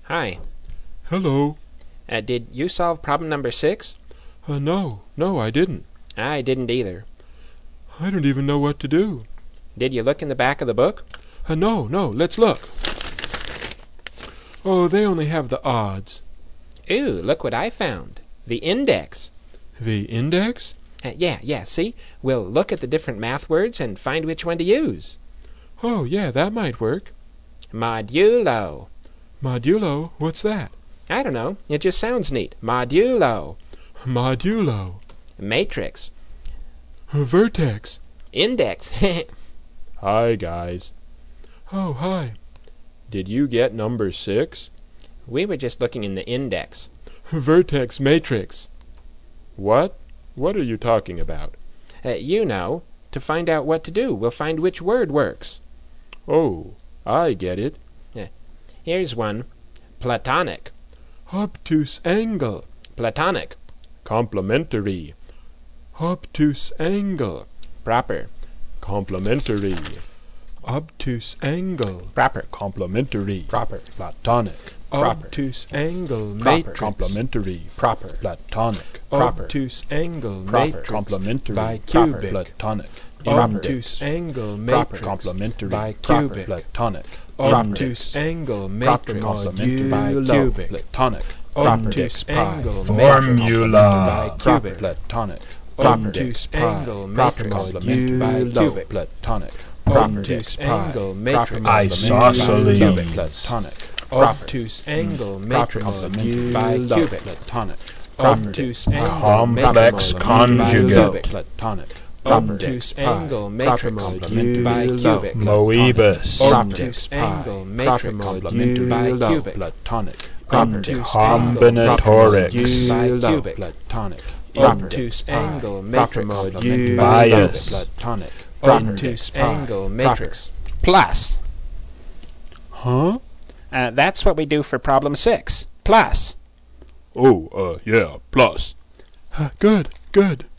Hi. Hello. Did you solve problem number 6? No, I didn't. I didn't either. I don't even know what to do. Did you look in the back of the book? No, let's look. Oh, they only have the odds. Ooh, look what I found. The index. The index? Yeah, see? We'll look at the different math words and find which one to use. Oh, yeah, that might work. Modulo. Modulo? What's that? I don't know. It just sounds neat. Modulo. Modulo. Matrix. Vertex. Index. Hi, guys. Oh, hi. Did you get number 6? We were just looking in the index. Vertex matrix. What? What are you talking about? You know. To find out what to do, we'll find which word works. Oh, I get it. Here's one. Platonic. Obtuse angle. Platonic. Complementary. Obtuse angle. Proper. Complementary. Obtuse angle. Proper. Complementary. Proper. Platonic. Proper. Obtuse angle Proper. matrix. Complementary. Proper. Platonic. Proper. Obtuse angle Proper. matrix. Complementary. Bicubic. Platonic. Obtuse angle matrix. Complementary. Bicubic. Platonic. Obtuse angle matrix. Complementary. Bicubic. Platonic. Obtuse angle formula. Bicubic. Platonic. Obtuse angle matrix. Bicubic. Platonic. Obtuse angle matrix. Isosceles. Platonic. Obtuse angle matrix. Bicubic. Platonic. Obtuse Complex conjugate. Platonic. Obtuse angle matrix. Bicubic. Moebius. Obtuse angle matrix. Bicubic. Platonic. Obtuse Combinatorics. Bicubic. Platonic. Obtuse angle matrix. Bias. Platonic. Obtuse angle matrix. Plus. Huh? That's what we do for problem 6. Plus. Oh, yeah, plus. Good.